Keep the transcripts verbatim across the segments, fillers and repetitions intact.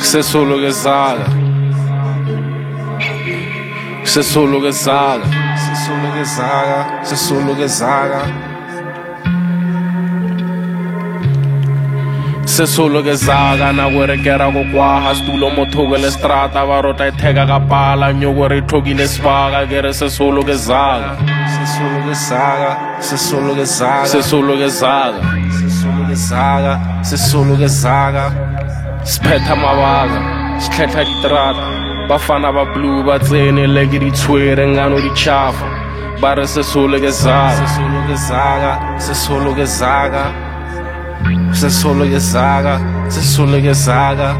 Sei solo che zaga, sei solo che zaga, sei solo che zaga, sei solo che zaga. Se solo che zaga na guerra go qua stulo motogo le strada varota e tega kapala nyogo rithoki le svaga kere se solo che zaga se solo che zaga se solo che zaga se solo che zaga se solo che zaga se solo che zaga spetta mavaga skhetha di trata bafana ba blue ba tsene le ke di tshwere ngano di chafa bare se solo che zaga se solo che zaga se solo che zaga se solo che zaga, se solo che zaga.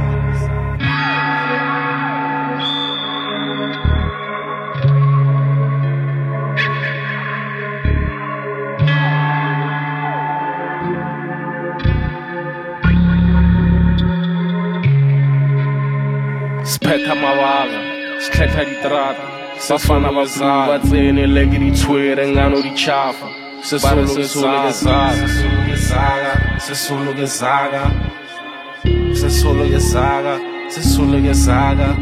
Spetta mavaga, skhetha di trata, bafana ba blue ba tsene le ke di tshwere ngano di chafa. Se solo che zaga, se solo che zaga, se solo che zaga, se solo che zaga, se solo che zaga,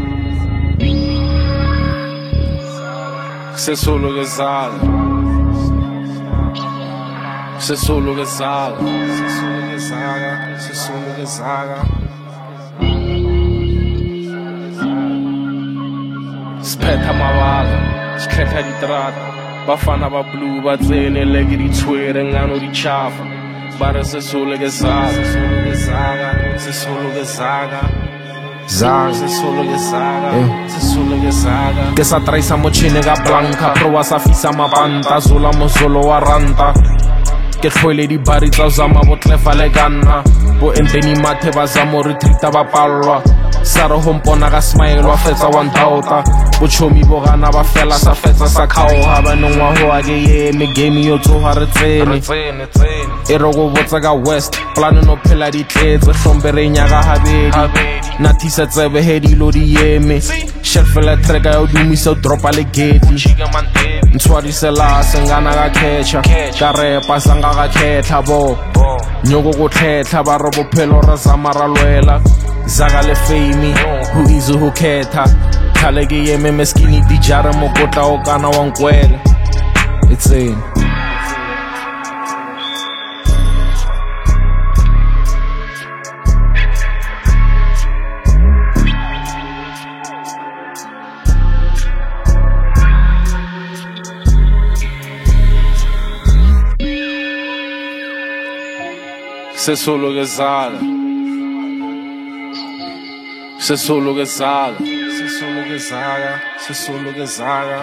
se solo che zaga, se solo che zaga, se solo che zaga, se solo che zaga. Spetta mavaga, skhetha di trata. Bafana ba blue ba tsene le ke di tshwere ngano di chafa bare se solo che zaga se solo che zaga se solo che zaga zaga se solo che zaga se solo che zaga ke sa traisa mochine ga blanca proa sa fisa mabanta zola mo solo wa ranta ke tlhwele di bari tsa zama botlefa le kanna bo enteni mathe ba zamo retreata ba pallwa saro hompona ka smile wa fetsa one daughter bochomi bo gana ba fela sa fetsa sa khaoha ba nongwa ho a ke ye me game yo tsoha re tsene tsene tsene e rogo botsa ka west plan no phela di tletse hlombere nya ka habedi na tisa tsebe hedi lo di yeme shelf la treka yo dumisa dropa le gate ntshwari sela sengana ka catcha ka repa sanga ka khetla bo nyoko go tlhetla ba re bophelo ra zamara lwela zaga le fame who is who khetha khale ke yeme meskini di jara mo kotla o kana wa nkwela it's in se solo che zaga se solo che zaga se solo che zaga se solo che zaga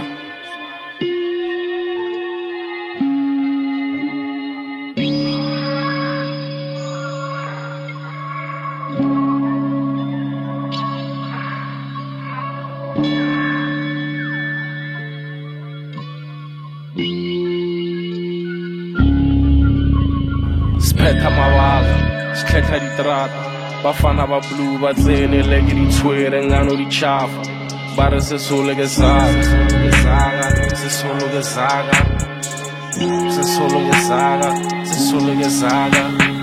spetta mavaga skhetha di trata bafana ba blue ba tsene le ke di tshwere ngano di chafa bare se solo che zaga se solo che zaga se solo che zaga se solo che zaga se solo che zaga